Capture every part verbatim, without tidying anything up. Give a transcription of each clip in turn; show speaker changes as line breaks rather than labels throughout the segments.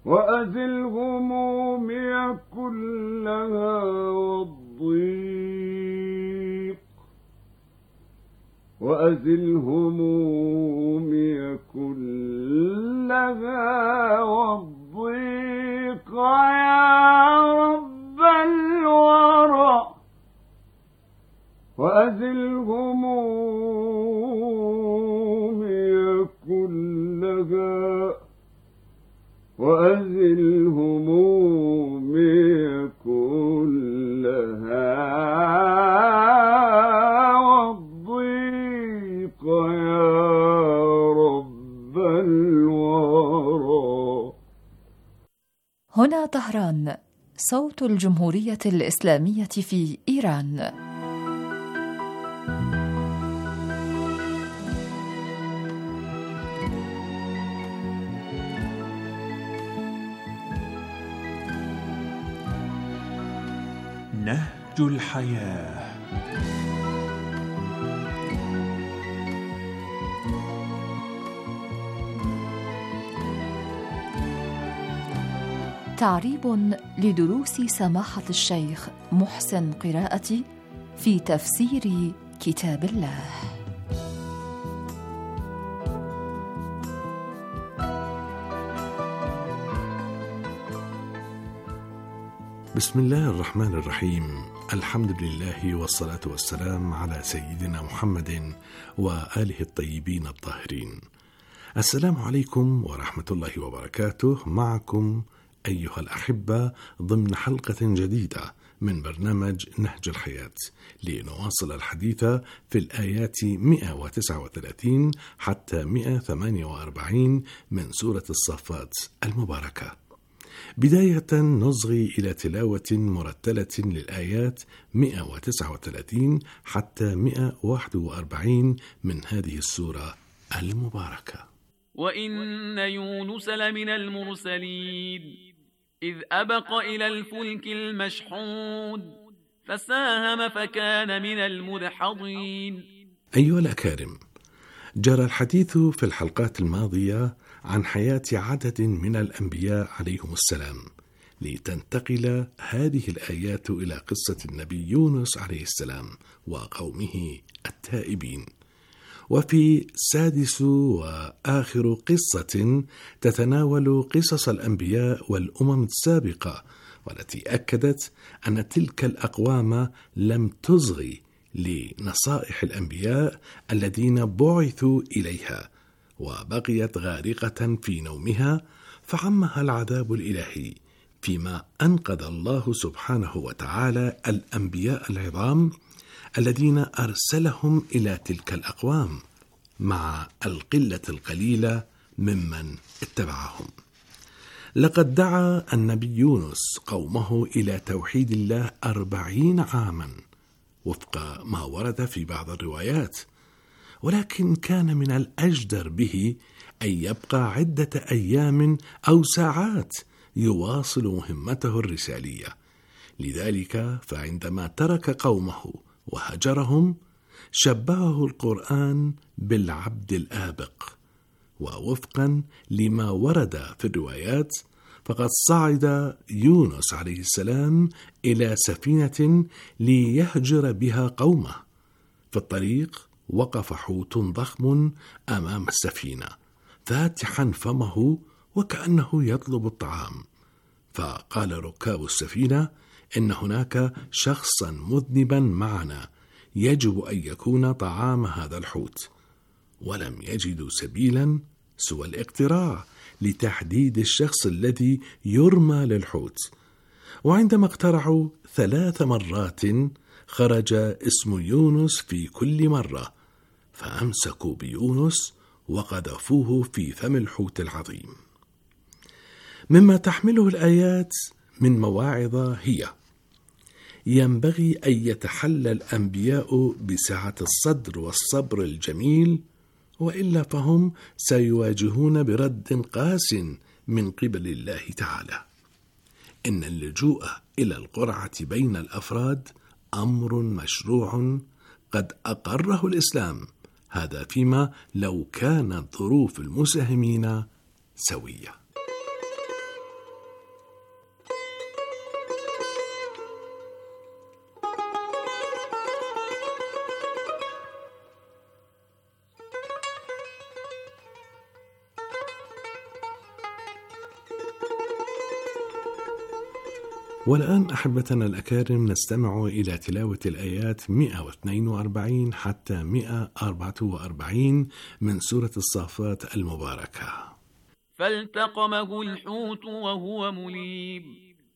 وأزل همومي كلها والضيق وأزل همومي كلها والضيق يا رب الورى وأزل همومي كلها وأزل همومي كلها والضيق يا رب الورى.
هنا طهران، صوت الجمهورية الإسلامية في إيران.
نهج الحياة.
تعريب لدروس سماحة الشيخ محسن قراءتي في تفسير كتاب الله.
بسم الله الرحمن الرحيم. الحمد لله والصلاة والسلام على سيدنا محمد وآله الطيبين الطاهرين. السلام عليكم ورحمة الله وبركاته. معكم أيها الأحبة ضمن حلقة جديدة من برنامج نهج الحياة، لنواصل الحديث في الآيات مئة وتسعة وثلاثين حتى مئة وثمانية وأربعين من سورة الصافات المباركة. بداية نصغي إلى تلاوة مرتلة للآيات مئة وتسعة وثلاثين حتى مئة وواحد وأربعين من هذه السورة المباركة.
وإن يونس لمن المرسلين إذ أبق إلى الفلك المشحون فساهم فكان من المدحضين.
أيها الأكارم، جرى الحديث في الحلقات الماضية عن حياة عدد من الأنبياء عليهم السلام، لتنتقل هذه الآيات إلى قصة النبي يونس عليه السلام وقومه التائبين. وفي سادس وآخر قصة تتناول قصص الأنبياء والأمم السابقة، والتي أكدت أن تلك الأقوام لم تصغي لنصائح الأنبياء الذين بعثوا إليها، وبقيت غارقة في نومها فعمها العذاب الإلهي، فيما أنقذ الله سبحانه وتعالى الأنبياء العظام الذين أرسلهم إلى تلك الأقوام مع القلة القليلة ممن اتبعهم. لقد دعا النبي يونس قومه إلى توحيد الله أربعين عاما وفق ما ورد في بعض الروايات، ولكن كان من الأجدر به أن يبقى عدة أيام أو ساعات يواصل مهمته الرسالية. لذلك فعندما ترك قومه وهجرهم شبهه القرآن بالعبد الآبق. ووفقا لما ورد في الروايات فقد صعد يونس عليه السلام إلى سفينة ليهجر بها قومه. في الطريق وقف حوت ضخم أمام السفينة فاتحا فمه وكأنه يطلب الطعام، فقال ركاب السفينة إن هناك شخصا مذنبا معنا يجب أن يكون طعام هذا الحوت، ولم يجدوا سبيلا سوى الاقتراع لتحديد الشخص الذي يرمى للحوت. وعندما اقترعوا ثلاث مرات خرج اسم يونس في كل مرة، فأمسكوا بيونس وقذفوه في فم الحوت العظيم. مما تحمله الآيات من مواعظ هي: ينبغي أن يتحلى الأنبياء بسعة الصدر والصبر الجميل، وإلا فهم سيواجهون برد قاس من قبل الله تعالى. إن اللجوء إلى القرعة بين الأفراد أمر مشروع قد أقره الإسلام، هذا فيما لو كانت ظروف المساهمين سوية. والآن أحبتنا الأكارم نستمع إلى تلاوة الآيات مئة واثنين وأربعين حتى مئة وأربعة وأربعين من سورة الصافات المباركة.
فالتقمه الحوت وهو مليم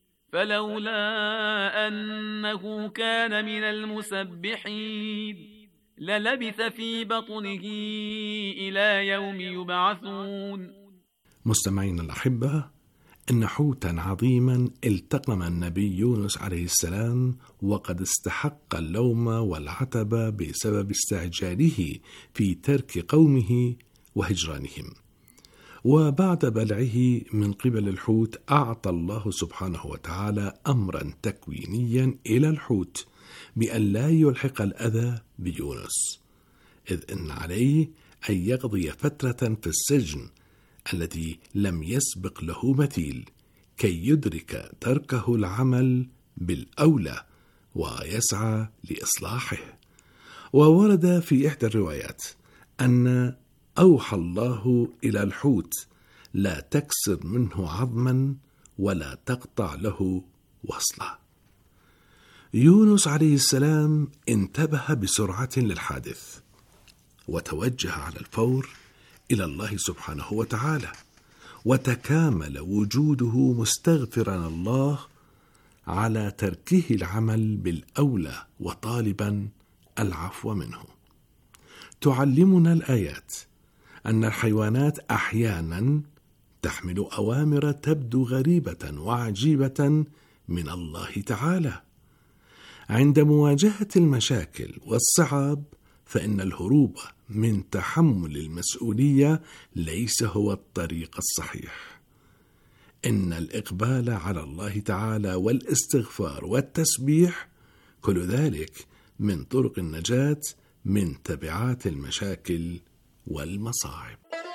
فلولا أنه كان من المسبحين للبث في بطنه إلى يوم يبعثون.
مستمعين الأحبة، إن حوتا عظيما التقم النبي يونس عليه السلام، وقد استحق اللوم والعتب بسبب استعجاله في ترك قومه وهجرانهم. وبعد بلعه من قبل الحوت أعطى الله سبحانه وتعالى أمرا تكوينيا إلى الحوت بأن لا يلحق الأذى بيونس، إذ إن عليه أن يقضي فترة في السجن الذي لم يسبق له مثيل كي يدرك تركه العمل بالأولى ويسعى لإصلاحه. وورد في إحدى الروايات أن أوحى الله إلى الحوت لا تكسر منه عظما ولا تقطع له وصله. يونس عليه السلام انتبه بسرعة للحادث وتوجه على الفور إلى الله سبحانه وتعالى، وتكامل وجوده مستغفرا الله على تركه العمل بالأولى وطالبا العفو منه. تعلمنا الآيات أن الحيوانات أحيانا تحمل أوامر تبدو غريبة وعجيبة من الله تعالى. عند مواجهة المشاكل والصعاب فإن الهروب من تحمل المسؤولية ليس هو الطريق الصحيح. إن الإقبال على الله تعالى والاستغفار والتسبيح كل ذلك من طرق النجاة من تبعات المشاكل والمصاعب.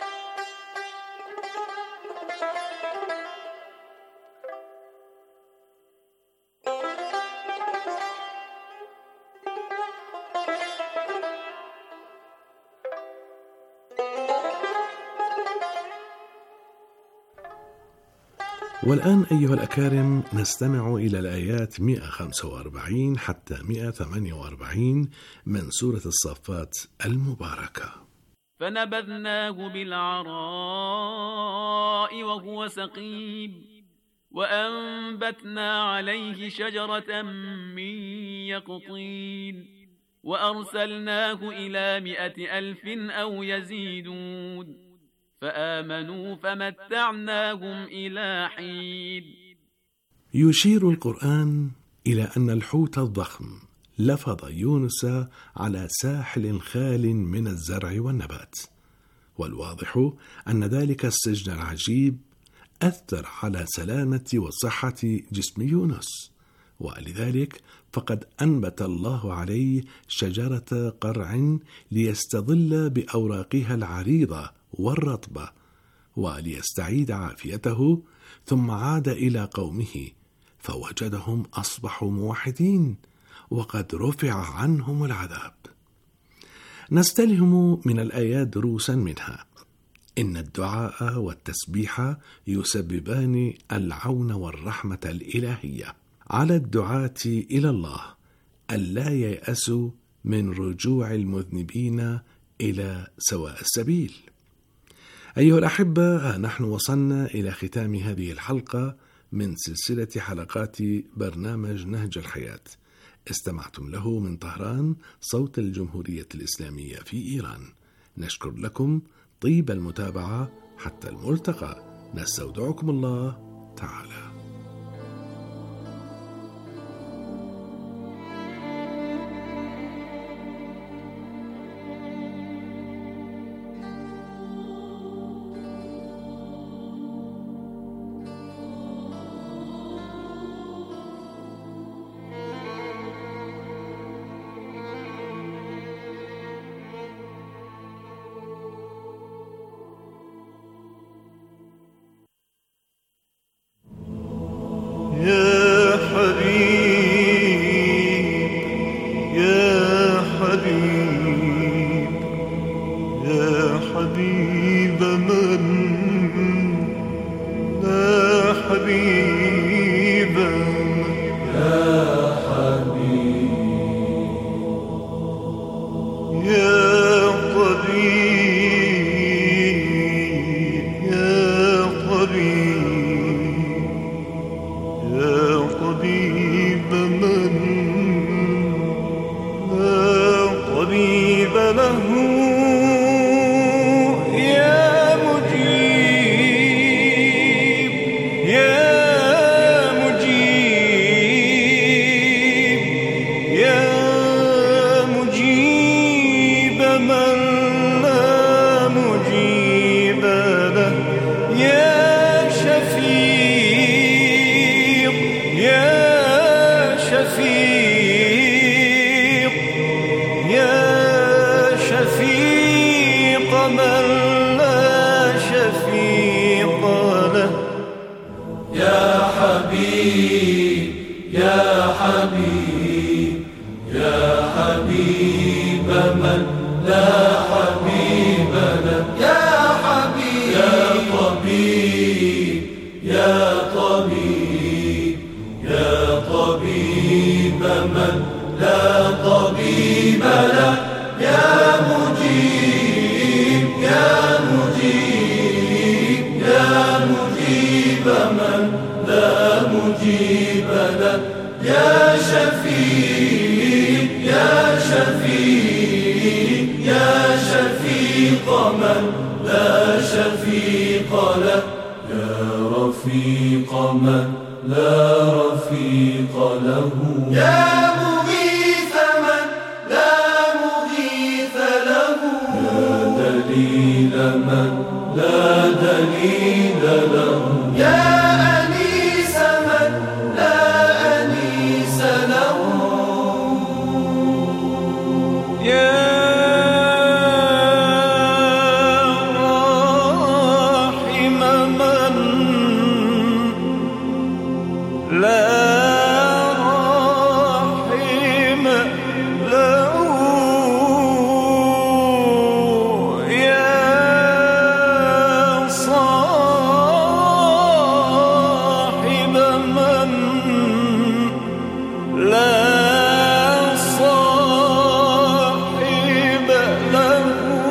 والآن أيها الأكارم نستمع إلى الآيات مئة وخمسة وأربعين حتى مئة وثمانية وأربعين من سورة الصافات المباركة.
فنبذناه بالعراء وهو سقيم وأنبتنا عليه شجرة من يقطين وأرسلناه إلى مئة ألف أو يزيدون فآمنوا فمتعناهم إلى حين.
يشير القرآن إلى أن الحوت الضخم لفظ يونس على ساحل خال من الزرع والنبات، والواضح أن ذلك السجن العجيب أثر على سلامة وصحة جسم يونس، ولذلك فقد أنبت الله عليه شجرة قرع ليستظل بأوراقها العريضة والرطبة وليستعيد عافيته، ثم عاد إلى قومه فوجدهم أصبحوا موحدين وقد رفع عنهم العذاب. نستلهم من الآيات دروسا منها: إن الدعاء والتسبيح يسببان العون والرحمة الإلهية على الدعاة إلى الله ألا ييأسوا من رجوع المذنبين إلى سواء السبيل. أيها الأحبة، نحن وصلنا إلى ختام هذه الحلقة من سلسلة حلقات برنامج نهج الحياة. استمعتم له من طهران، صوت الجمهورية الإسلامية في إيران. نشكر لكم طيب المتابعة حتى الملتقى. نستودعكم الله تعالى.
يا حبيب يا حبيب يا حبيب من لا حبيب من حبيب يا حبيب يا حبيب من لا حبيب له يا حبيب يا طبيب يا طبيب يا طبيب من لا طبيب له يا مجيب يا مجيب يا مجيب من لا مجيب له يا شفيق يا شفيق يا شفيق من لا شفيق له يا رفيق من لا رفيق له يا مغيث من لا مغيث له يا دليل من لا دليل له يا أنيس من لا أنيس له يا راحم من لا راحم له يا صاحب من لا صاحب له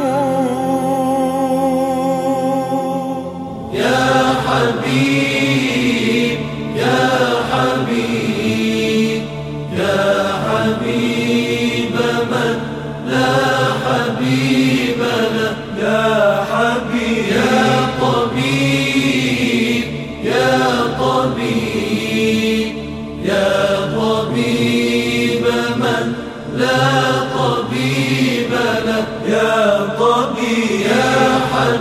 يا حبيب يا حبيب يا حبيب من لا حبيب له يا حبيب يا طبيب يا طبيب يا طبيب من لا طبيب له يا طبيب يا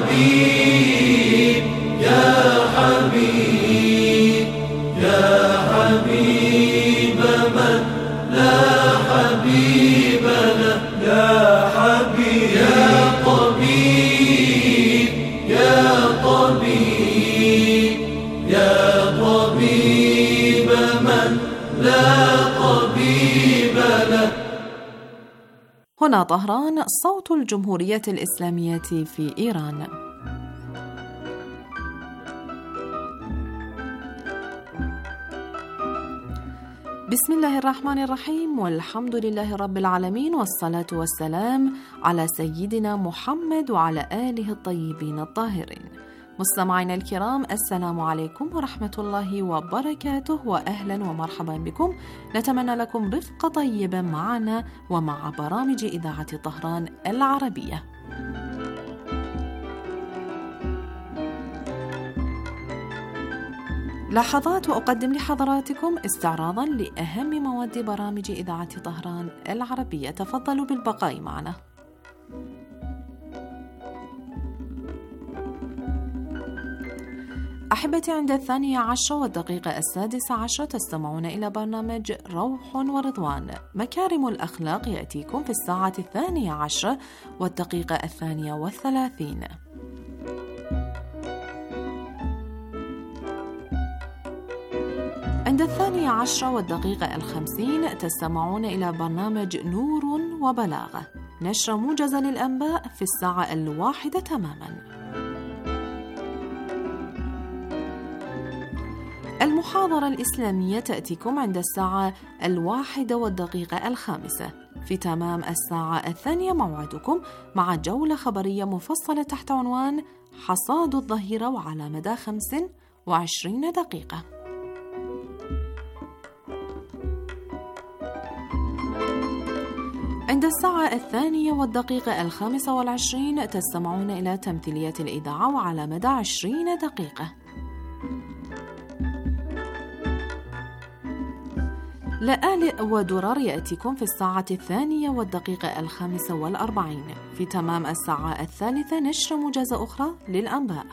حبيب يا حبيب يا حبيب من لا حبيب له يا حبيب يا طبيب يا طبيب يا طبيب من لا طبيب له.
هنا طهران، صوت الجمهورية الإسلامية في إيران. بسم الله الرحمن الرحيم، والحمد لله رب العالمين، والصلاة والسلام على سيدنا محمد وعلى آله الطيبين الطاهرين. مستمعينا الكرام، السلام عليكم ورحمة الله وبركاته، وأهلا ومرحبا بكم. نتمنى لكم رفقة طيبة معنا ومع برامج إذاعة طهران العربية. لحظات وأقدم لحضراتكم استعراضا لأهم مواد برامج إذاعة طهران العربية. تفضلوا بالبقاء معنا. أحبتي، عند الثانية عشرة والدقيقة السادسة عشرة تستمعون إلى برنامج روح ورضوان. مكارم الأخلاق يأتيكم في الساعة الثانية عشرة والدقيقة الثانية والثلاثين. عند الثانية عشرة والدقيقة الخمسين تستمعون إلى برنامج نور وبلاغة، نشر موجز للأنباء في الساعة الواحدة تماما. المحاضرة الإسلامية تأتيكم عند الساعة الواحدة والدقيقة الخامسة. في تمام الساعة الثانية موعدكم مع جولة خبرية مفصلة تحت عنوان حصاد الظهيرة وعلى مدى خمس وعشرين دقيقة. عند الساعة الثانية والدقيقة الخامسة والعشرين تستمعون إلى تمثيلية الإذاعة وعلى مدى عشرين دقيقة. لآلئ ودرر يأتيكم في الساعة الثانية والدقيقة الخامسة والأربعين. في تمام الساعة الثالثة نشر موجزة أخرى للأنباء.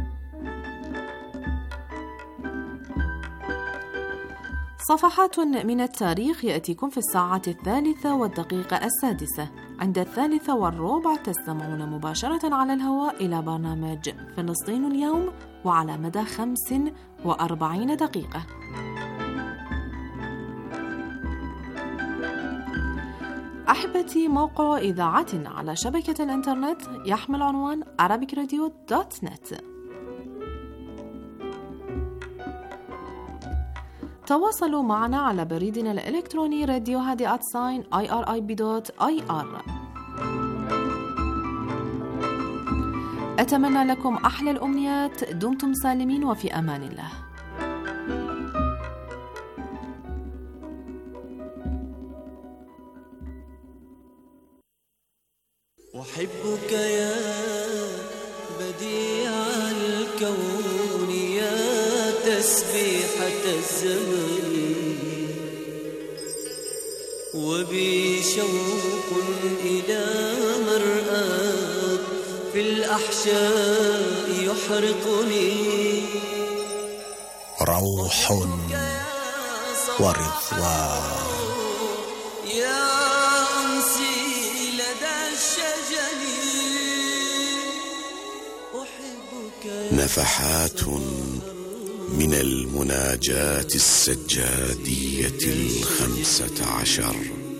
صفحات من التاريخ يأتيكم في الساعة الثالثة والدقيقة السادسة. عند الثالثة والربع تستمعون مباشرة على الهواء إلى برنامج فلسطين اليوم وعلى مدى خمس وأربعين دقيقة. أحبتي، موقع إذاعتنا على شبكة الإنترنت يحمل عنوان arabic radio دوت net. تواصلوا معنا على بريدنا الإلكتروني راديو هادي آت ساين آي آر آي بي دوت آي آر. أتمنى لكم أحلى الأمنيات، دمتم سالمين وفي أمان الله.
أحبك يا بديع الكون، يا تسبيحة الزمن، وبي شوق إلى مرآك في الأحشاء يحرقني.
روح ورضوان
يا أنسي لدى الشجن، أحبك.
نفحات من المناجاة السجادية الخمسة عشر.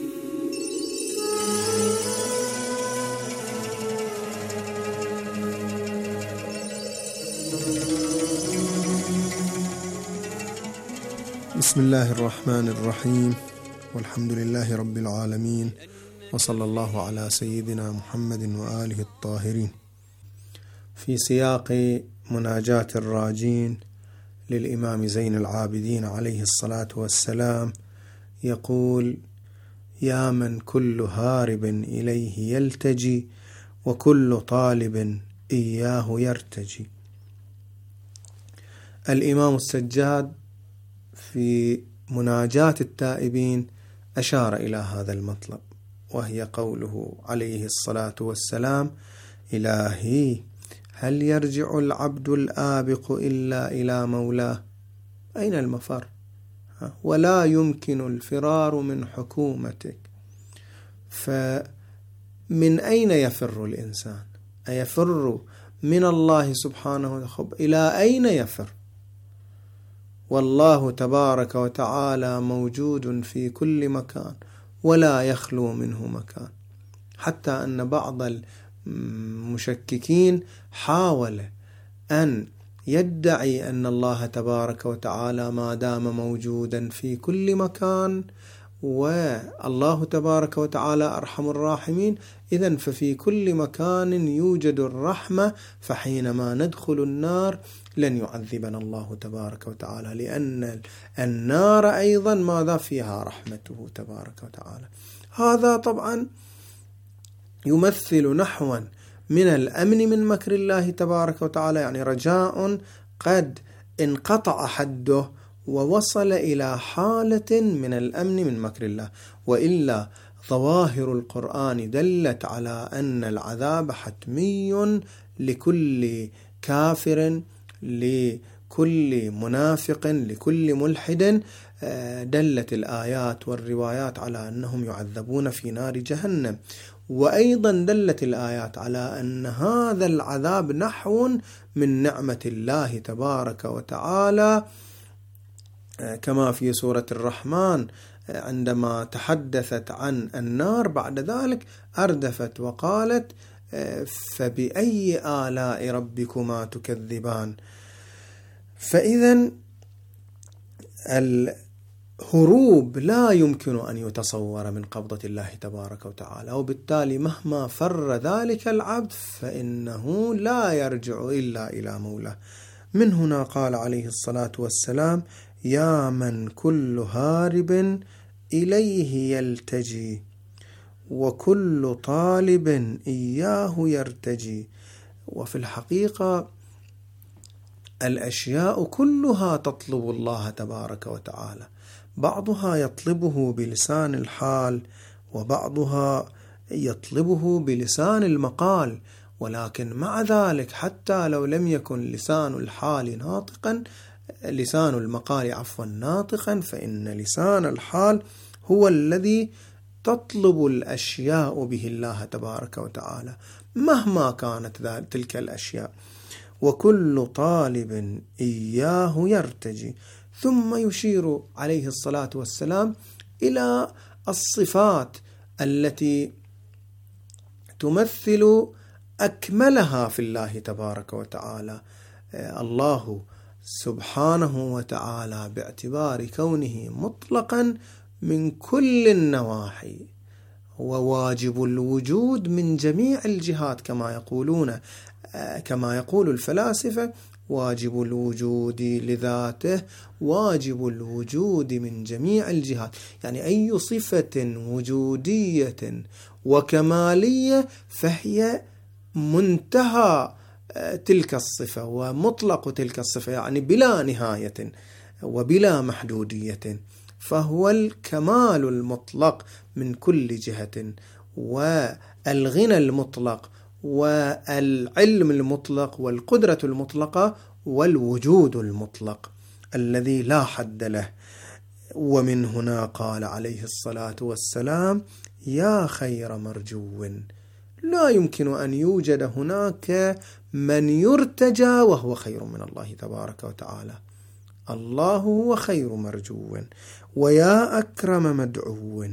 بسم الله الرحمن الرحيم، والحمد لله رب العالمين، وصلى الله على سيدنا محمد وآله الطاهرين. في سياق مناجاة الراجين للإمام زين العابدين عليه الصلاة والسلام يقول: يا من كل هارب إليه يلتجي، وكل طالب إياه يرتجي. الإمام السجاد في مناجاة التائبين أشار إلى هذا المطلب، وهي قوله عليه الصلاة والسلام: إلهي هل يرجع العبد الآبق إلا إلى مولاه؟ أين المفر؟ ولا يمكن الفرار من حكومتك. فمن أين يفر الإنسان؟ أيفر من الله سبحانه وتعالى؟ إلى أين يفر؟ والله تبارك وتعالى موجود في كل مكان ولا يخلو منه مكان، حتى أن بعض المشككين حاول أن يدعي أن الله تبارك وتعالى ما دام موجودا في كل مكان والله تبارك وتعالى أرحم الراحمين، إذن ففي كل مكان يوجد الرحمة، فحينما ندخل النار لن يعذبنا الله تبارك وتعالى، لأن النار أيضا ماذا فيها رحمته تبارك وتعالى. هذا طبعا يمثل نحوا من الأمن من مكر الله تبارك وتعالى، يعني رجاء قد انقطع حده ووصل إلى حالة من الأمن من مكر الله. وإلا ظواهر القرآن دلت على أن العذاب حتمي لكل كافر، لكل منافق، لكل ملحد. دلت الآيات والروايات على أنهم يعذبون في نار جهنم، وأيضا دلت الآيات على أن هذا العذاب نحو من نعمة الله تبارك وتعالى، كما في سورة الرحمن عندما تحدثت عن النار بعد ذلك أردفت وقالت: فبأي آلاء ربكما تكذبان. فإذن الهروب لا يمكن أن يتصور من قبضة الله تبارك وتعالى، وبالتالي مهما فر ذلك العبد فإنه لا يرجع إلا إلى مولاه. من هنا قال عليه الصلاة والسلام: يا من كل هارب إليه يلتجي، وكل طالب إياه يرتجي. وفي الحقيقة الأشياء كلها تطلب الله تبارك وتعالى، بعضها يطلبه بلسان الحال، وبعضها يطلبه بلسان المقال. ولكن مع ذلك حتى لو لم يكن لسان الحال ناطقا لسان المقال عفوا ناطقا، فإن لسان الحال هو الذي تطلب الأشياء به الله تبارك وتعالى مهما كانت تلك الأشياء. وكل طالب إياه يرتجي. ثم يشير عليه الصلاة والسلام إلى الصفات التي تمثل أكملها في الله تبارك وتعالى. الله سبحانه وتعالى باعتبار كونه مطلقا من كل النواحي وواجب الوجود من جميع الجهات، كما يقولون كما يقول الفلاسفة: واجب الوجود لذاته، واجب الوجود من جميع الجهات. يعني أي صفة وجودية وكمالية فهي منتهى تلك الصفة ومطلق تلك الصفة، يعني بلا نهاية وبلا محدودية، فهو الكمال المطلق من كل جهة، والغنى المطلق والعلم المطلق والقدرة المطلقة والوجود المطلق الذي لا حد له. ومن هنا قال عليه الصلاة والسلام: يا خير مرجو. لا يمكن أن يوجد هناك من يرتجى وهو خير من الله تبارك وتعالى. الله هو خير مرجو ويا أكرم مدعو.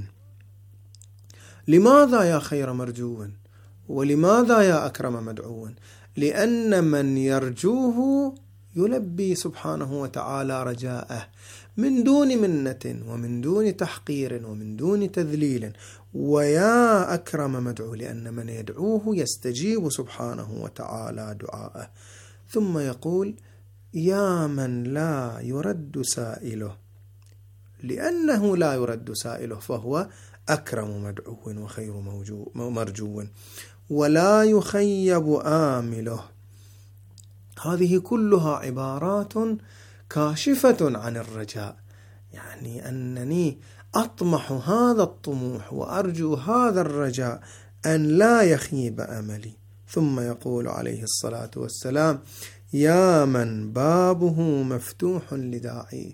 لماذا يا خير مرجو؟ ولماذا يا أكرم مدعو؟ لأن من يرجوه يلبي سبحانه وتعالى رجاءه من دون منة ومن دون تحقير ومن دون تذليل. ويا أكرم مدعو لأن من يدعوه يستجيب سبحانه وتعالى دعاءه. ثم يقول: يا من لا يرد سائله. لأنه لا يرد سائله فهو أكرم مدعو وخير مرجو ولا يخيب آمله. هذه كلها عبارات كاشفة عن الرجاء، يعني أنني أطمح هذا الطموح وأرجو هذا الرجاء أن لا يخيب أملي. ثم يقول عليه الصلاة والسلام: يا من بابه مفتوح لداعي.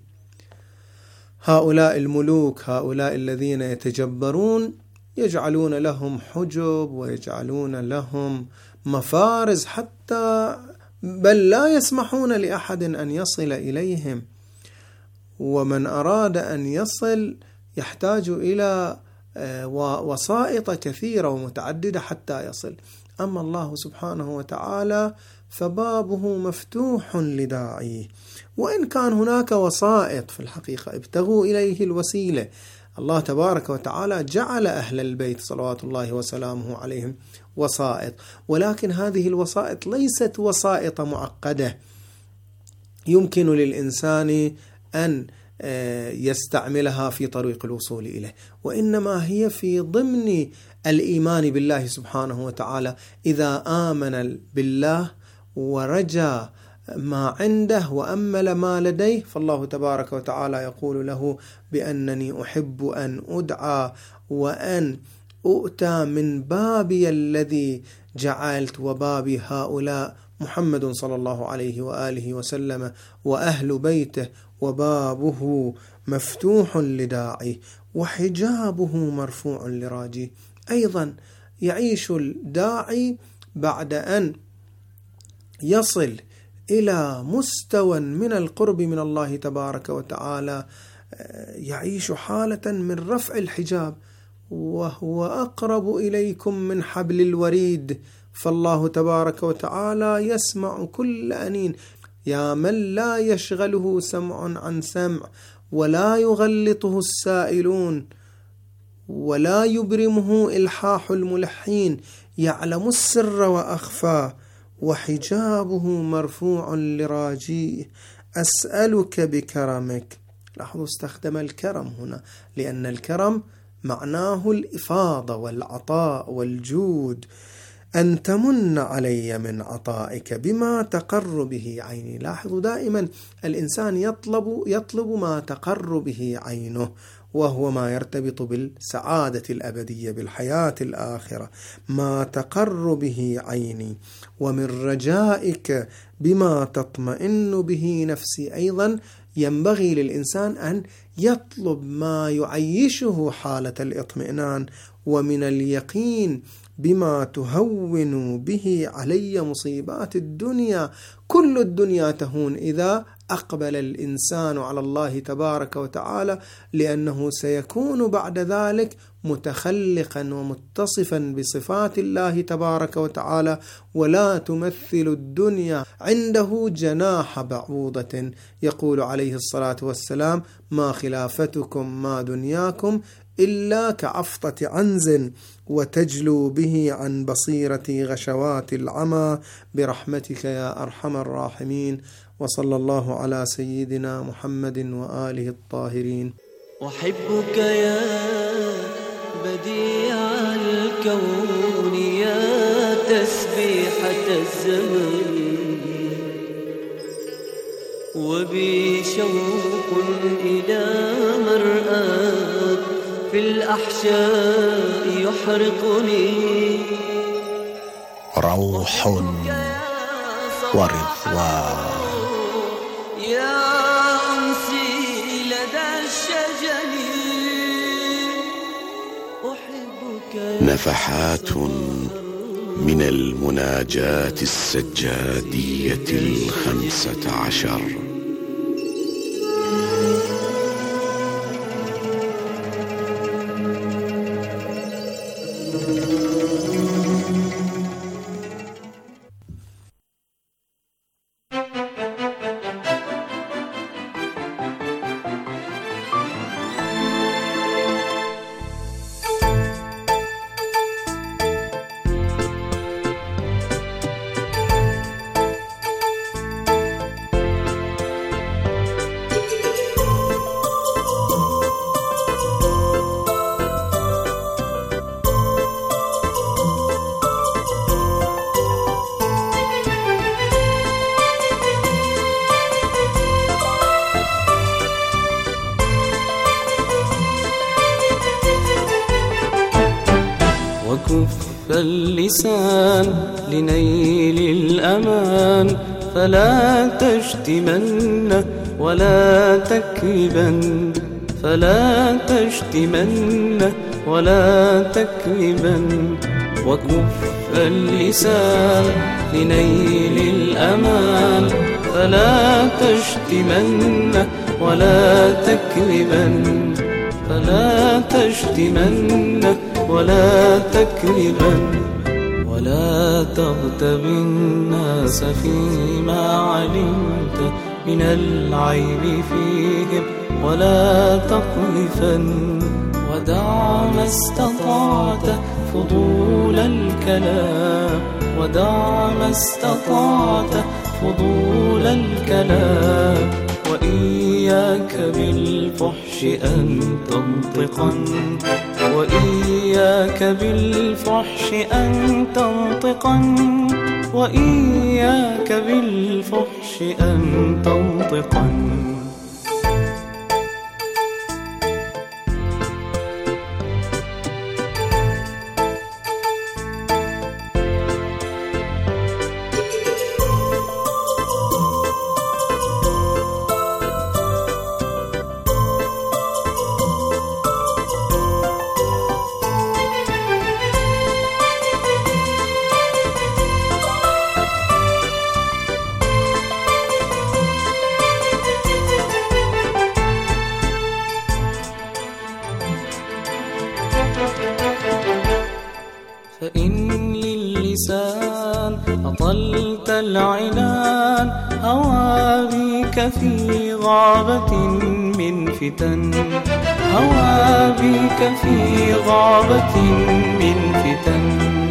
هؤلاء الملوك، هؤلاء الذين يتجبرون، يجعلون لهم حجب ويجعلون لهم مفارز، حتى بل لا يسمحون لأحد أن يصل إليهم، ومن أراد أن يصل يحتاج إلى وسائط كثيرة ومتعددة حتى يصل. أما الله سبحانه وتعالى فبابه مفتوح لداعيه، وإن كان هناك وسائط في الحقيقة ابتغوا إليه الوسيلة. الله تبارك وتعالى جعل أهل البيت صلوات الله وسلامه عليهم وسائط، ولكن هذه الوسائط ليست وسائط معقدة يمكن للإنسان أن يستعملها في طريق الوصول إليه، وإنما هي في ضمن الإيمان بالله سبحانه وتعالى. إذا آمن بالله ورجى ما عنده وأمل ما لديه، فالله تبارك وتعالى يقول له بأنني أحب أن أدعى وأن أؤتى من بابي الذي جعلت، وبابي هؤلاء محمد صلى الله عليه وآله وسلم وأهل بيته، وبابه مفتوح لداعيه وحجابه مرفوع لراجيه. أيضا يعيش الداعي بعد أن يصل إلى مستوى من القرب من الله تبارك وتعالى، يعيش حالة من رفع الحجاب، وهو أقرب إليكم من حبل الوريد، فالله تبارك وتعالى يسمع كل أنين. يا من لا يشغله سمع عن سمع ولا يغلطه السائلون ولا يبرمه إلحاح الملحين، يعلم السر وأخفى وحجابه مرفوع لراجيه. أسألك بكرمك. لاحظوا استخدم الكرم هنا، لأن الكرم معناه الإفاضة والعطاء والجود. أن تمن علي من عطائك بما تقر به عيني. لاحظوا دائما الإنسان يطلب يطلب ما تقر به عينه، وهو ما يرتبط بالسعادة الأبدية بالحياة الآخرة. ما تقر به عيني، ومن رجائك بما تطمئن به نفسي. أيضا ينبغي للإنسان أن يطلب ما يعيشه حالة الإطمئنان، ومن اليقين بما تهون به علي مصيبات الدنيا. كل الدنيا تهون إذا أقبل الإنسان على الله تبارك وتعالى، لأنه سيكون بعد ذلك متخلقا ومتصفا بصفات الله تبارك وتعالى، ولا تمثل الدنيا عنده جناح بعوضة. يقول عليه الصلاة والسلام: ما خلافتكم ما دنياكم إلا كعفطة عنز، وتجلو به عن بصيرة غشوات العمى، برحمتك يا أرحم الراحمين. وصلى الله على سيدنا محمد وآله الطاهرين.
أحبك يا بديع الكون، يا تسبيحة الزمن، وبي شوق إلى مرآك في الأحشاء يحرقني،
روح ورضوان.
يا أنسي لدى الشجن، أحبك
نفحات من المناجاة السجادية الخمسة عشر.
وكف اللسان لنيل الأمان، فلا تشتمن ولا تكذبن، فلا تشتمن ولا تكذبن. وكف اللسان لنيل الأمان، فلا تشتمن ولا تكذبن، فلا تشتمن ولا تكذبن. ولا تغتب الناس فيما علمت من العيب فيهم، ولا تقذفن. ودع ما استطعت فضول الكلام، ودع ما استطعت فضول الكلام. وإياك بالفحش أن تنطقا، وإياك بالفحش أن تنطقا، وإياك بالفحش أن تنطقا. فإن للسان أطلت العنان، هوى بك في غابة من فتن، هوى بك في غابة من فتن.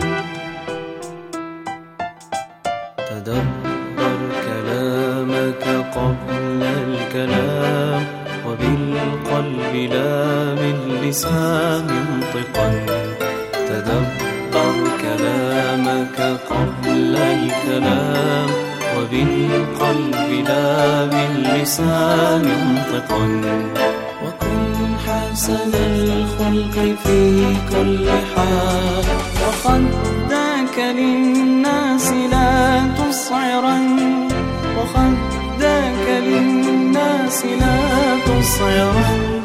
تدبر كلامك قبل الكلام، وبالقلب لا باللسان انطقا. تدبر كلامك قبل الكلام، وبالقلب لا باللسان انطقا. وكن حسن الخلق في كل حال، وخدك للناس لا تصعرا، وخدك للناس لا تصعرا.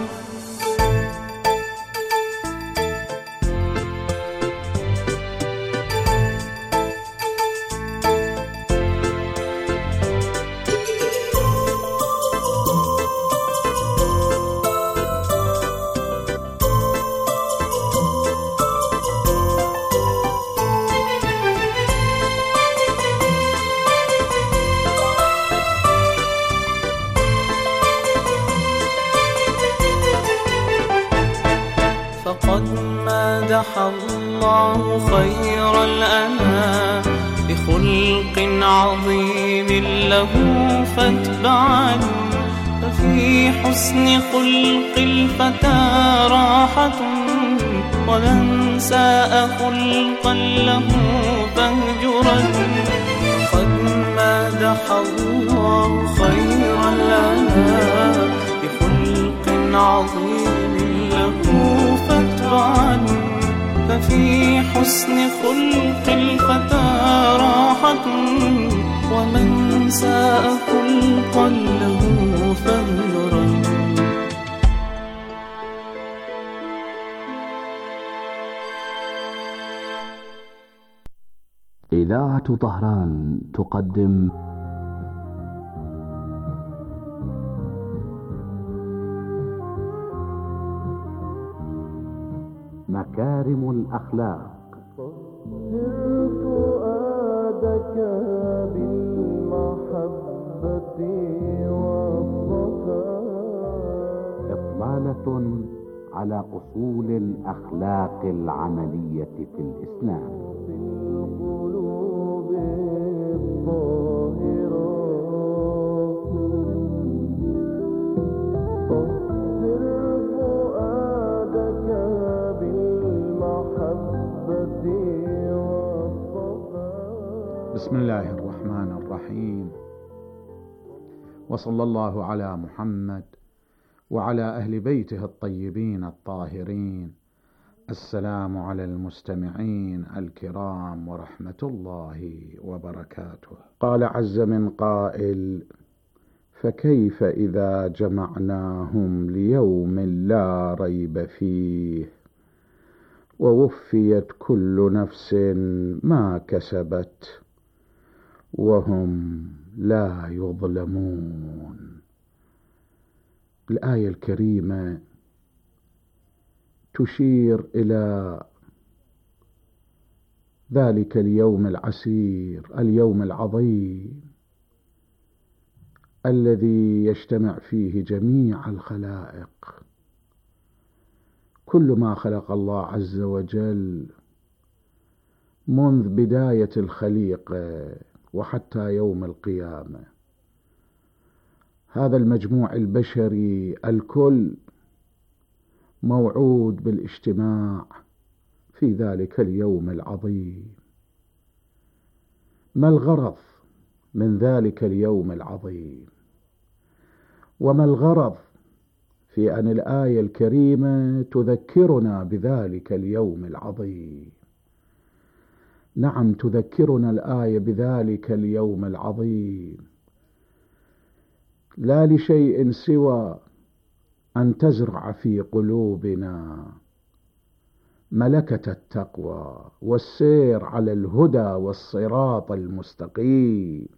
مدح الله خير الأنام بخلق عظيم له فاتبعا، ففي حسن خلق الفتى راحة، ومن ساء خلقا له فاهجرا. قد مدح الله خير الأنام بخلق عظيم له فاتبعا، ففي حسن خلق الفتى راحة، ومن ساء خلقا له فاهجرا.
إذاعة طهران تقدم مكارم الأخلاق.
فؤادك بالمحبة والصفاء.
إطلالة على أصول الأخلاق العملية في الإسلام.
في القلوب الطاهرة طهر فؤادك بالمحبة والصفاء.
بسم الله الرحمن الرحيم، وصلى الله على محمد وعلى أهل بيته الطيبين الطاهرين. السلام على المستمعين الكرام ورحمة الله وبركاته. قال عز من قائل: فكيف إذا جمعناهم ليوم لا ريب فيه ووفيت كل نفس ما كسبت وهم لا يظلمون. الآية الكريمة تشير إلى ذلك اليوم العسير، اليوم العظيم الذي يجتمع فيه جميع الخلائق، كل ما خلق الله عز وجل منذ بداية الخليقة وحتى يوم القيامة. هذا المجموع البشري الكل موعود بالاجتماع في ذلك اليوم العظيم. ما الغرض من ذلك اليوم العظيم؟ وما الغرض في أن الآية الكريمة تذكرنا بذلك اليوم العظيم؟ نعم، تذكرنا الآية بذلك اليوم العظيم لا لشيء سوى أن تزرع في قلوبنا ملكة التقوى والسير على الهدى والصراط المستقيم،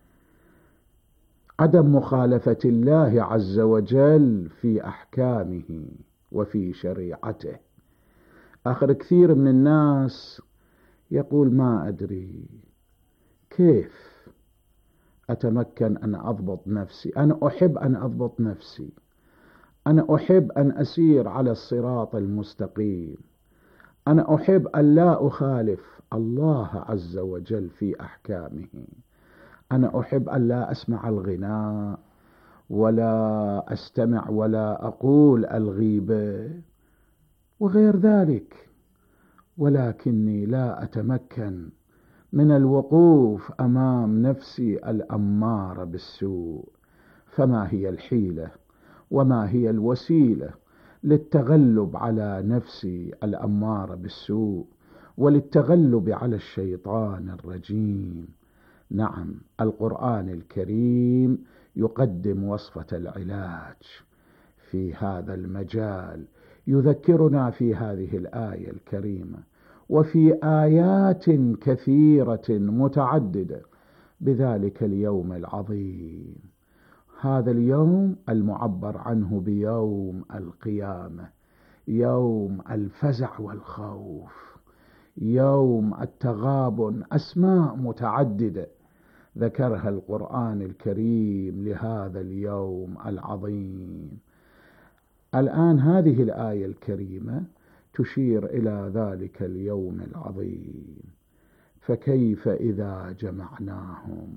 عدم مخالفة الله عز وجل في أحكامه وفي شريعته. آخر كثير من الناس يقول: ما أدري كيف أتمكن أن أضبط نفسي، أنا أحب أن أضبط نفسي، أنا أحب أن أسير على الصراط المستقيم، أنا أحب أن لا أخالف الله عز وجل في أحكامه، أنا أحب أن لا أسمع الغناء ولا أستمع ولا أقول الغيبة وغير ذلك، ولكني لا أتمكن من الوقوف أمام نفسي الأمارة بالسوء. فما هي الحيلة وما هي الوسيلة للتغلب على نفسي الأمارة بالسوء وللتغلب على الشيطان الرجيم؟ نعم، القرآن الكريم يقدم وصفة العلاج في هذا المجال، يذكرنا في هذه الآية الكريمة وفي آيات كثيرة متعددة بذلك اليوم العظيم. هذا اليوم المعبر عنه بيوم القيامة، يوم الفزع والخوف، يوم التغابن، أسماء متعددة ذكرها القرآن الكريم لهذا اليوم العظيم. الآن هذه الآية الكريمة تشير إلى ذلك اليوم العظيم. فكيف إذا جمعناهم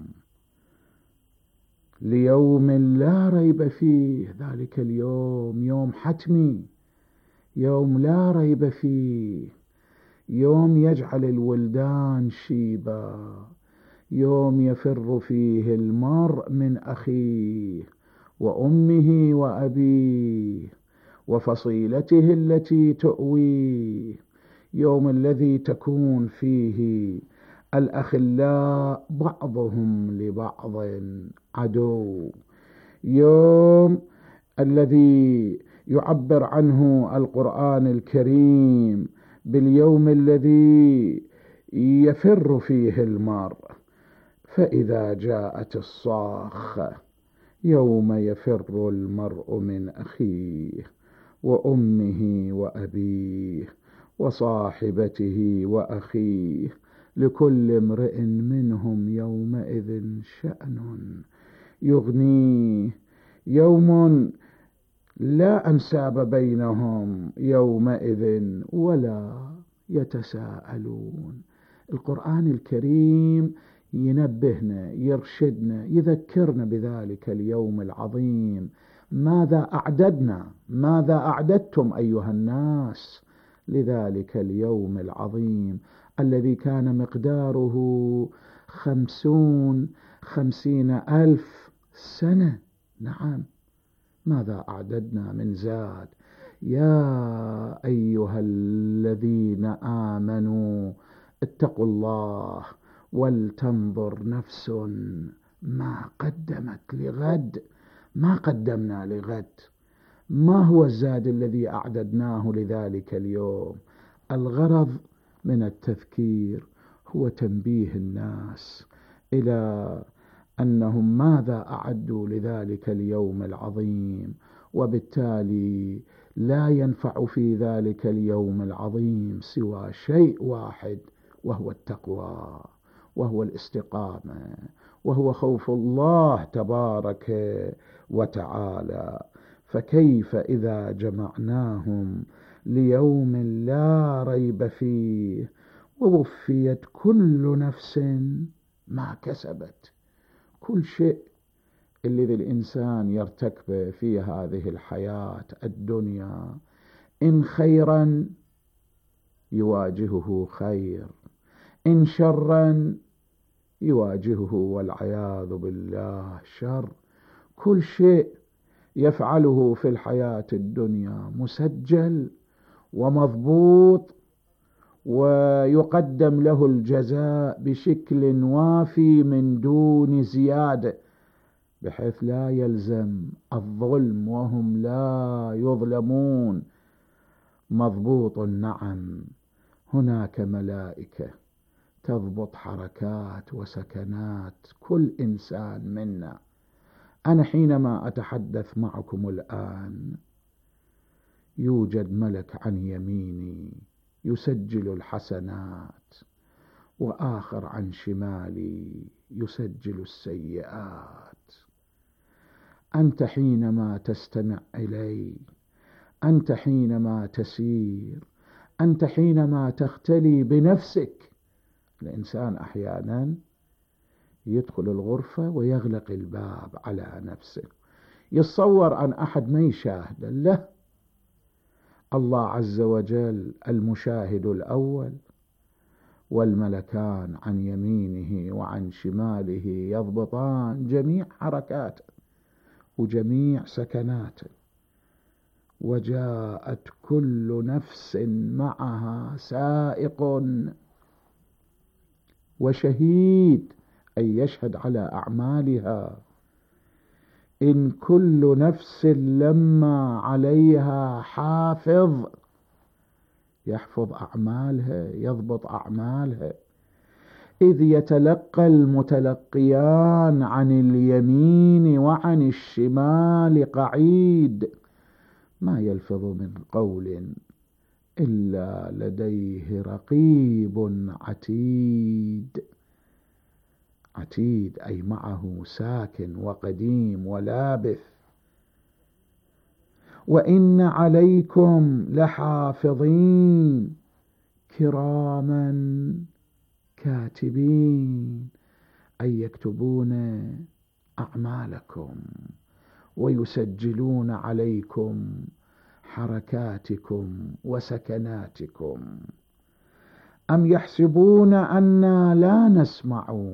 ليوم لا ريب فيه؟ ذلك اليوم يوم حتمي، يوم لا ريب فيه، يوم يجعل الولدان شيبا، يوم يفر فيه المرء من أخيه وأمه وأبيه وفصيلته التي تؤويه، يوم الذي تكون فيه الأخلاء بعضهم لبعض عدو، يوم الذي يعبر عنه القرآن الكريم باليوم الذي يفر فيه المرء. فإذا جاءت الصاخة يوم يفر المرء من أخيه وأمه وأبيه وصاحبته وأخيه، لكل امرئ منهم يومئذ شأن يغنيه، يوم لا أنساب بينهم يومئذ ولا يتساءلون. القرآن الكريم ينبهنا، يرشدنا، يذكرنا بذلك اليوم العظيم. ماذا أعددنا؟ ماذا أعددتم أيها الناس لذلك اليوم العظيم الذي كان مقداره خمسون خمسين ألف سنة؟ نعم، ماذا أعددنا من زاد؟ يا أيها الذين آمنوا اتقوا الله ولتنظر نفس ما قدمت لغد. ما قدمنا لغد؟ ما هو الزاد الذي أعددناه لذلك اليوم؟ الغرض من التذكير هو تنبيه الناس إلى أنهم ماذا أعدوا لذلك اليوم العظيم، وبالتالي لا ينفع في ذلك اليوم العظيم سوى شيء واحد، وهو التقوى، وهو الاستقامة، وهو خوف الله تبارك وتعالى. فكيف إذا جمعناهم ليوم لا ريب فيه ووفيت كل نفس ما كسبت. كل شيء الذي الإنسان يرتكبه في هذه الحياة الدنيا، إن خيرا يواجهه خير، إن شرا يواجهه والعياذ بالله شر. كل شيء يفعله في الحياة الدنيا مسجل ومضبوط، ويقدم له الجزاء بشكل وافي من دون زيادة، بحيث لا يلزم الظلم وهم لا يظلمون. مضبوط، نعم. هناك ملائكة تضبط حركات وسكنات كل إنسان منا. أنا حينما أتحدث معكم الآن يوجد ملك عن يميني يسجل الحسنات، وآخر عن شمالي يسجل السيئات. أنت حينما تستمع إلي، أنت حينما تسير، أنت حينما تختلي بنفسك. الإنسان أحيانا يدخل الغرفة ويغلق الباب على نفسه، يتصور أن أحد ما يشاهد. لا، الله عز وجل المشاهد الأول، والملكان عن يمينه وعن شماله يضبطان جميع حركاته وجميع سكناته. وجاءت كل نفس معها سائق وشهيد، أي يشهد على أعمالها. إن كل نفس لما عليها حافظ يحفظ أعمالها، يضبط أعمالها. إذ يتلقى المتلقيان عن اليمين وعن الشمال قعيد، ما يلفظ من قول إلا لديه رقيب عتيد. عتيد أي معه ساكن وقديم ولابث. وإن عليكم لحافظين كراما كاتبين، أي يكتبون أعمالكم ويسجلون عليكم حركاتكم وسكناتكم. أم يحسبون أنا لا نسمع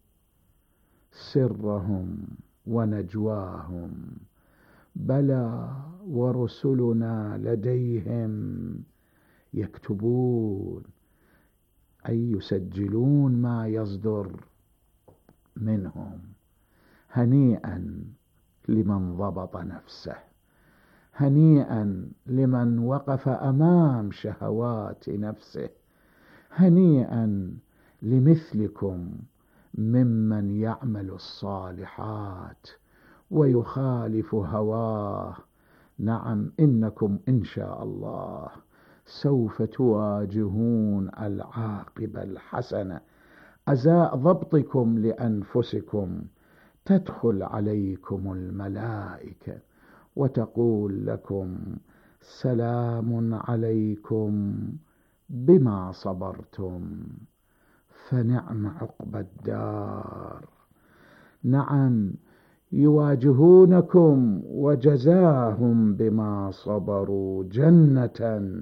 سرهم ونجواهم، بلى ورسلنا لديهم يكتبون، أي يسجلون ما يصدر منهم. هنيئا لمن ضبط نفسه، هنيئا لمن وقف أمام شهوات نفسه، هنيئا لمثلكم ممن يعمل الصالحات ويخالف هواه. نعم، إنكم إن شاء الله سوف تواجهون العاقبة الحسنة. أزاء ضبطكم لأنفسكم تدخل عليكم الملائكة وتقول لكم سلام عليكم بما صبرتم فنعم عقبى الدار. نعم، يواجهونكم وجزاهم بما صبروا جنة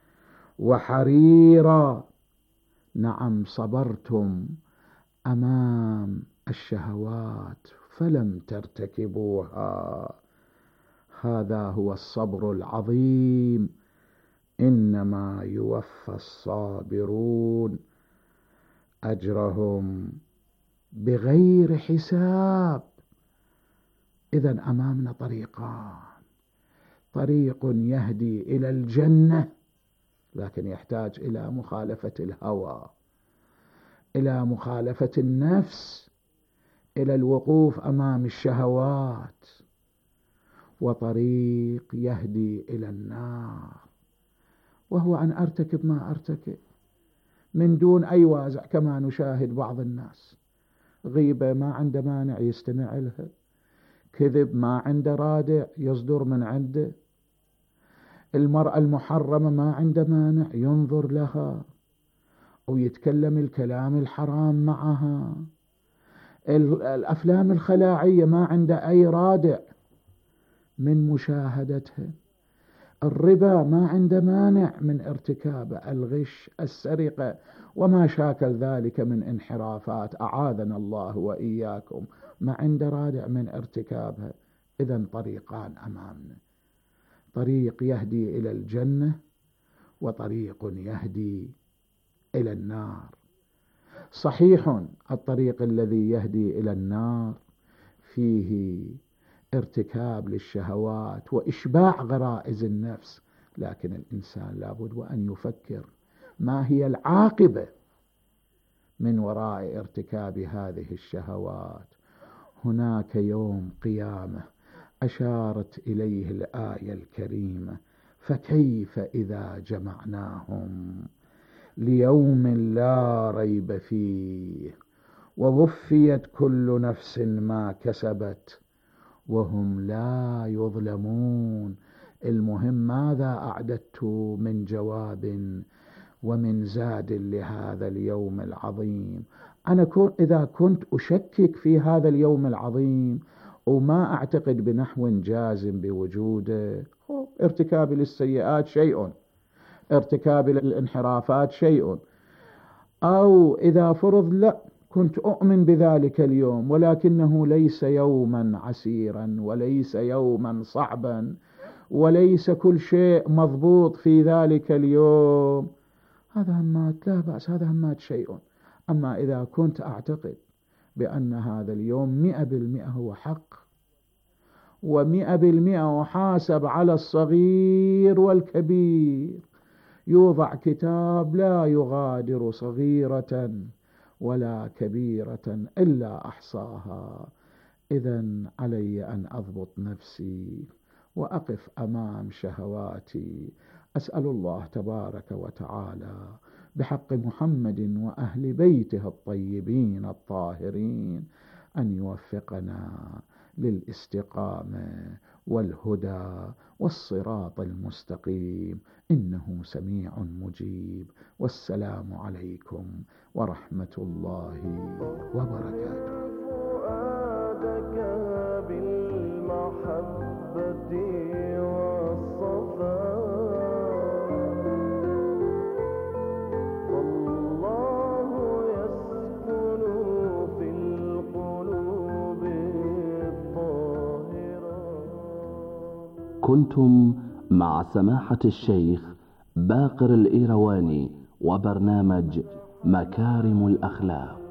وحريرا. نعم، صبرتم أمام الشهوات فلم ترتكبوها، هذا هو الصبر العظيم. إنما يوفى الصابرون أجرهم بغير حساب. إذن أمامنا طريقان، طريق يهدي إلى الجنة لكن يحتاج إلى مخالفة الهوى، إلى مخالفة النفس، إلى الوقوف أمام الشهوات، وطريق يهدي إلى النار وهو أن أرتكب ما أرتكب من دون أي وازع، كما نشاهد بعض الناس غيبة ما عنده مانع يستمع لها، كذب ما عنده رادع يصدر من عنده، المرأة المحرمة ما عنده مانع ينظر لها ويتكلم الكلام الحرام معها، الأفلام الخلاعية ما عنده أي رادع من مشاهدتها، الربا ما عنده مانع من ارتكابه، الغش، السرقة وما شاكل ذلك من انحرافات أعاذنا الله وإياكم، ما عنده رادع من ارتكابها. إذن طريقان أمامنا، طريق يهدي إلى الجنة وطريق يهدي إلى النار. صحيح الطريق الذي يهدي إلى النار فيه ارتكاب للشهوات وإشباع غرائز النفس، لكن الإنسان لابد وأن يفكر ما هي العاقبة من وراء ارتكاب هذه الشهوات. هناك يوم قيامة أشارت إليه الآية الكريمة، فكيف إذا جمعناهم ليوم لا ريب فيه ووفيت كل نفس ما كسبت وهم لا يظلمون. المهم ماذا أعددت من جواب ومن زاد لهذا اليوم العظيم. أنا إذا كنت أشكك في هذا اليوم العظيم وما أعتقد بنحو جازم بوجوده، ارتكاب للسيئات شيء، ارتكاب للانحرافات شيء، أو إذا فرض لا كنت أؤمن بذلك اليوم ولكنه ليس يوما عسيرا وليس يوما صعبا وليس كل شيء مضبوط في ذلك اليوم، هذا همات لا بأس، هذا همات شيء. أما إذا كنت أعتقد بأن هذا اليوم مئة بالمئة هو حق ومئة بالمئة أحاسب على الصغير والكبير، يوضع كتاب لا يغادر صغيرة ولا كبيرة إلا أحصاها، إذن علي أن أضبط نفسي وأقف أمام شهواتي. أسأل الله تبارك وتعالى بحق محمد وأهل بيته الطيبين الطاهرين أن يوفقنا للاستقامة والهدى والصراط المستقيم، إنه سميع مجيب. والسلام عليكم ورحمة الله وبركاته.
فؤادك بالمحبة والصفاء، والله يسكن في القلوب الطاهرة.
كنتم مع سماحة الشيخ باقر الإيرواني وبرنامج مكارم الأخلاق.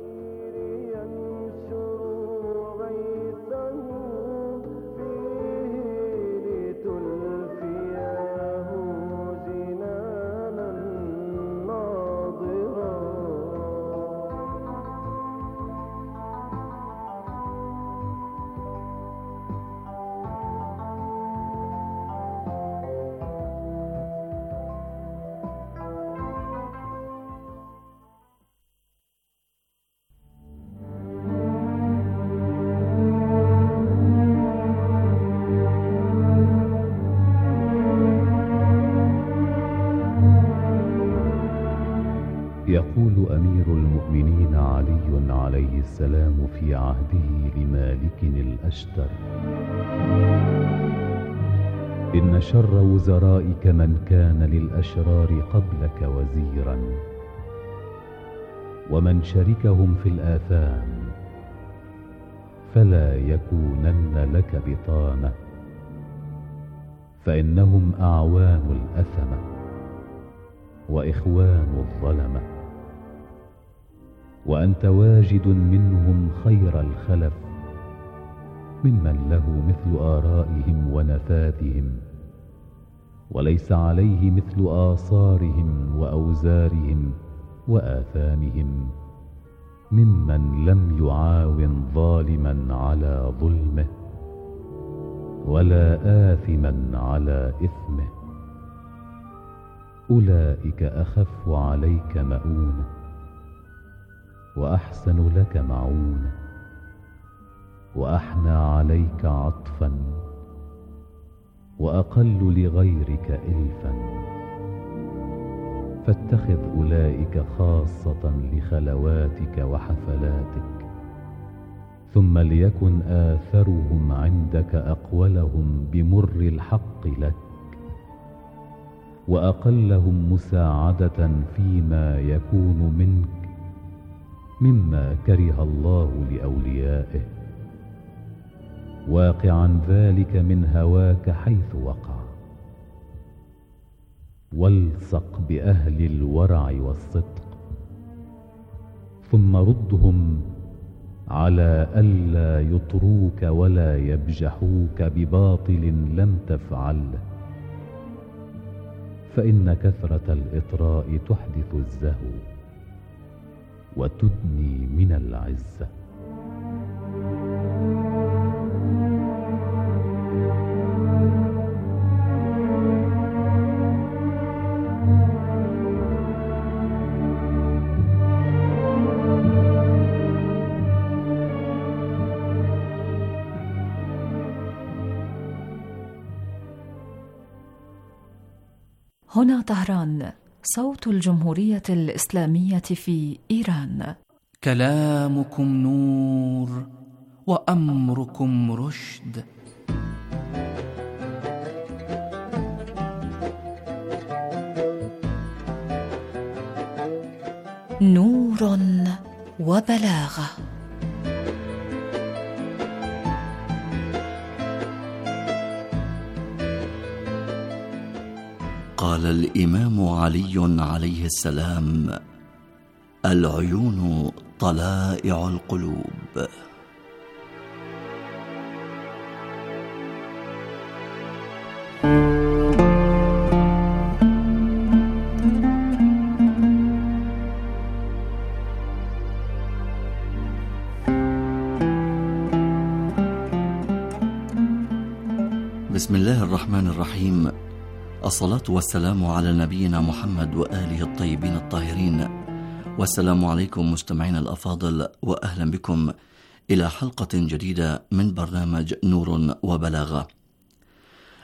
يقول أمير المؤمنين علي عليه السلام في عهده لمالك الأشتر: إن شر وزرائك من كان للأشرار قبلك وزيرا، ومن شركهم في الآثام فلا يكونن لك بطانة، فإنهم أعوان الأثمة وإخوان الظلمة، وأنت واجد منهم خير الخلف ممن له مثل آرائهم ونفاذهم، وليس عليه مثل آثارهم وأوزارهم وآثامهم، ممن لم يعاون ظالما على ظلمه ولا آثما على إثمه. أولئك أخف عليك مؤونة وأحسن لك معونة وأحنى عليك عطفا وأقل لغيرك إلفا، فاتخذ أولئك خاصة لخلواتك وحفلاتك، ثم ليكن آثرهم عندك أقولهم بمر الحق لك، وأقلهم مساعدة فيما يكون منك مما كره الله لأوليائه، واقعا ذلك من هواك حيث وقع. والصق بأهل الورع والصدق، ثم ردهم على ألا يطروك ولا يبجحوك بباطل لم تفعله، فإن كثرة الإطراء تحدث الزهو وتدني من العزة.
هنا طهران، صوت الجمهورية الإسلامية في إيران.
كلامكم نور وأمركم رشد.
نور وبلاغة.
قال الإمام علي عليه السلام: العيون طلائع القلوب. بسم الله الرحمن الرحيم. الصلاة والسلام على نبينا محمد وآله الطيبين الطاهرين، والسلام عليكم مستمعين الأفاضل، وأهلا بكم إلى حلقة جديدة من برنامج نور وبلاغة.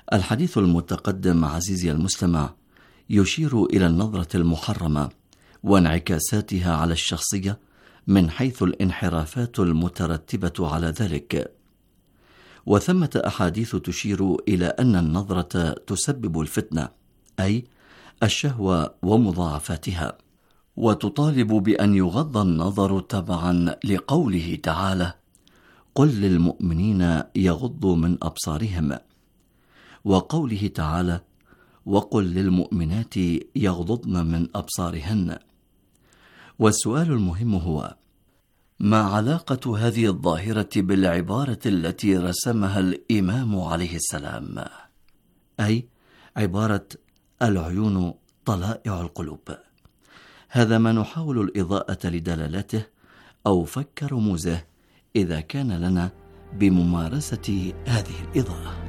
الحديث المتقدم عزيزي المستمع يشير إلى النظرة المحرمة وانعكاساتها على الشخصية من حيث الانحرافات المترتبة على ذلك. وثمة أحاديث تشير إلى أن النظرة تسبب الفتنة، أي الشهوة ومضاعفاتها، وتطالب بأن يغض النظر تبعا لقوله تعالى: قل للمؤمنين يغضوا من أبصارهم، وقوله تعالى: وقل للمؤمنات يغضضن من أبصارهن. والسؤال المهم هو: ما علاقة هذه الظاهرة بالعبارة التي رسمها الإمام عليه السلام، أي عبارة العيون طلائع القلوب؟ هذا ما نحاول الإضاءة لدلالته أو فك رموزه إذا كان لنا بممارسة هذه الإضاءة.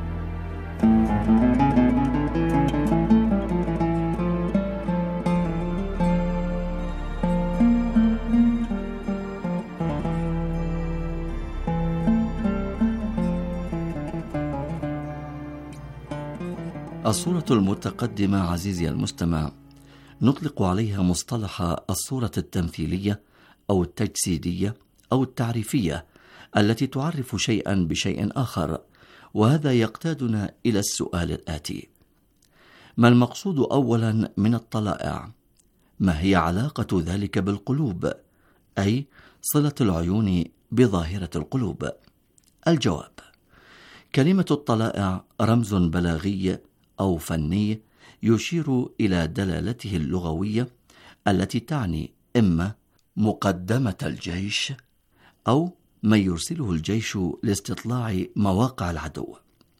الصورة المتقدمة عزيزي المستمع نطلق عليها مصطلح الصورة التمثيلية أو التجسيدية أو التعريفية التي تعرف شيئا بشيء آخر، وهذا يقتادنا إلى السؤال الآتي: ما المقصود أولا من الطلائع؟ ما هي علاقة ذلك بالقلوب، أي صلة العيون بظاهرة القلوب؟ الجواب: كلمة الطلائع رمز بلاغي أو فني يشير إلى دلالته اللغوية التي تعني إما مقدمة الجيش أو ما يرسله الجيش لاستطلاع مواقع العدو.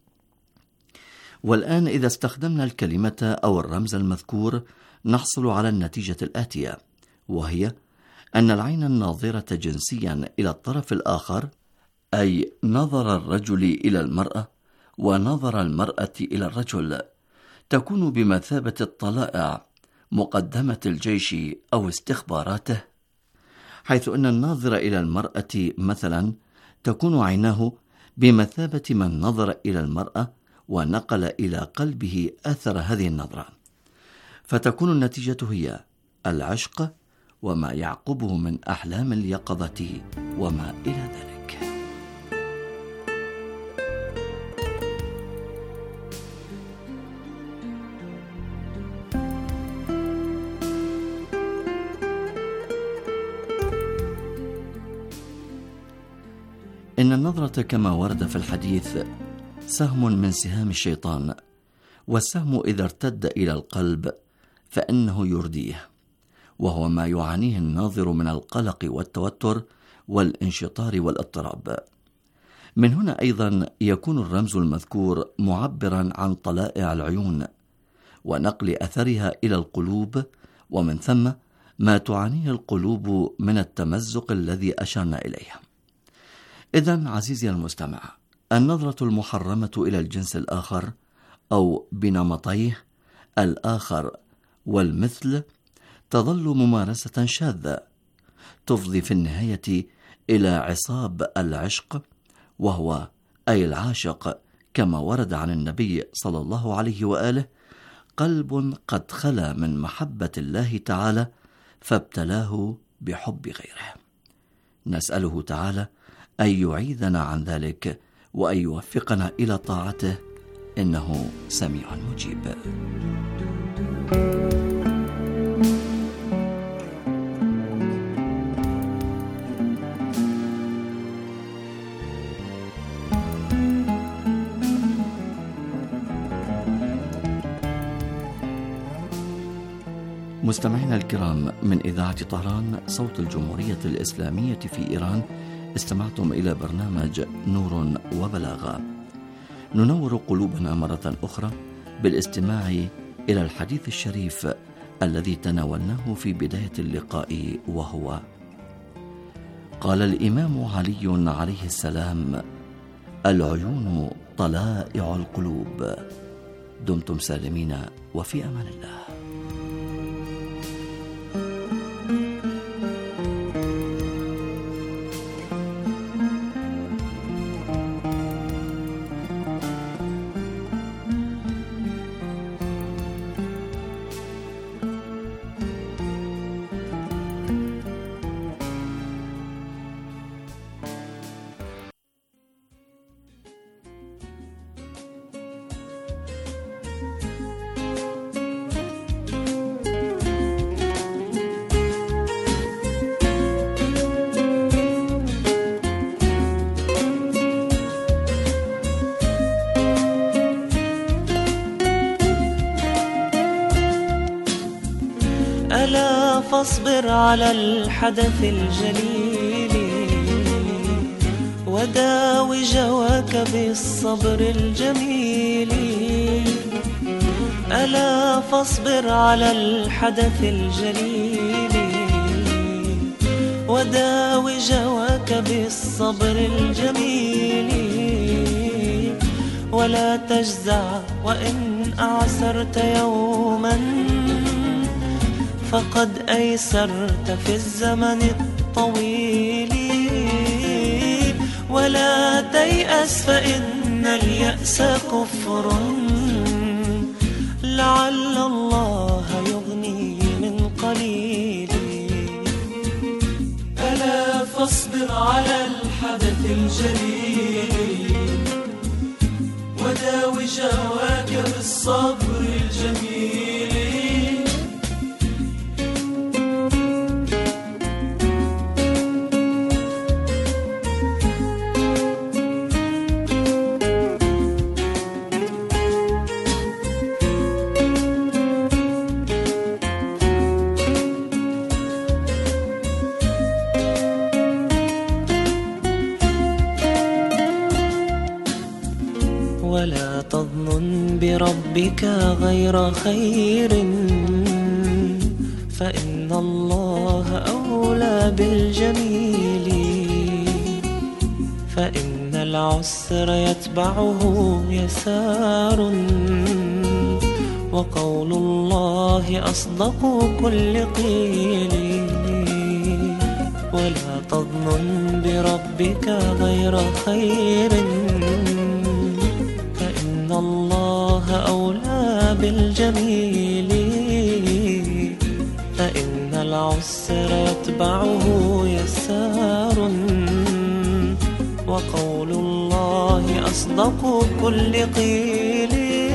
والآن إذا استخدمنا الكلمة أو الرمز المذكور نحصل على النتيجة الآتية، وهي أن العين الناظرة جنسيا إلى الطرف الآخر، أي نظر الرجل إلى المرأة ونظر المرأة إلى الرجل، تكون بمثابة الطلائع مقدمة الجيش أو استخباراته، حيث أن الناظر إلى المرأة مثلا تكون عيناه بمثابة من نظر إلى المرأة ونقل إلى قلبه أثر هذه النظرة، فتكون النتيجة هي العشق وما يعقبه من أحلام اليقظة وما إلى ذلك. إن النظرة كما ورد في الحديث سهم من سهام الشيطان، والسهم إذا ارتد إلى القلب فإنه يرديه، وهو ما يعانيه الناظر من القلق والتوتر والانشطار والاضطراب. من هنا أيضا يكون الرمز المذكور معبرا عن طلائع العيون ونقل أثرها إلى القلوب، ومن ثم ما تعانيه القلوب من التمزق الذي أشرنا إليه. إذن عزيزي المستمع، النظرة المحرمة إلى الجنس الآخر أو بنمطيه الآخر والمثل تظل ممارسة شاذة تفضي في النهاية إلى عصاب العشق، وهو أي العاشق كما ورد عن النبي صلى الله عليه وآله: قلب قد خلا من محبة الله تعالى فابتلاه بحب غيره. نسأله تعالى أن يعيذنا عن ذلك وأن يوفقنا إلى طاعته، إنه سميع مجيب. مستمعينا الكرام، من إذاعة طهران صوت الجمهورية الإسلامية في إيران، استمعتم إلى برنامج نور وبلاغة، ننور قلوبنا مرة أخرى بالاستماع إلى الحديث الشريف الذي تناولناه في بداية اللقاء، وهو: قال الإمام علي عليه السلام: العيون طلائع القلوب. دمتم سالمين وفي أمان الله.
ألا فاصبر على الحدث الجليل وداوي جواك بالصبر الجميل. ألا فاصبر على الحدث الجليل وداوي جواك بالصبر الجميل. ولا تجزع وإن أعسرت يوما فقد أيسرت في الزمن الطويل. ولا تيأس فإن اليأس كفر لعل الله يغني من قليل.
ألا فاصبر على الحدث الجليل وداوي جواك بالصبر الجميل.
ولا تظنن بربك غير خير فإن الله أولى بالجميل. فإن العسر يتبعه يسار وقول الله أصدق كل قيل. ولا تظنن بربك غير خير فإن الله أولى بالجميل. فإن العسر يتبعه يسار وقول الله أصدق كل قيل.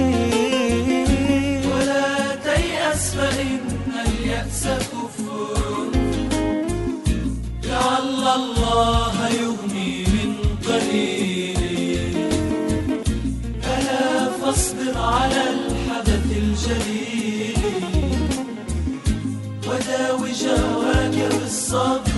ولا تيأس فإن اليأس كفر لعل الله يغني من قليل. ألا فاصبر على الحدث الجليل وداوي جواك بالصبر